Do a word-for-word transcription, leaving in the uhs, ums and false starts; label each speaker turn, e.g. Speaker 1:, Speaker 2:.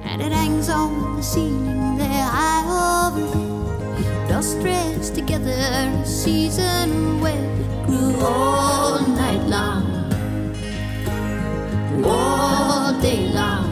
Speaker 1: and it hangs on the ceiling there high overhead. It all stretched together, a season web that grew all night long, all day long.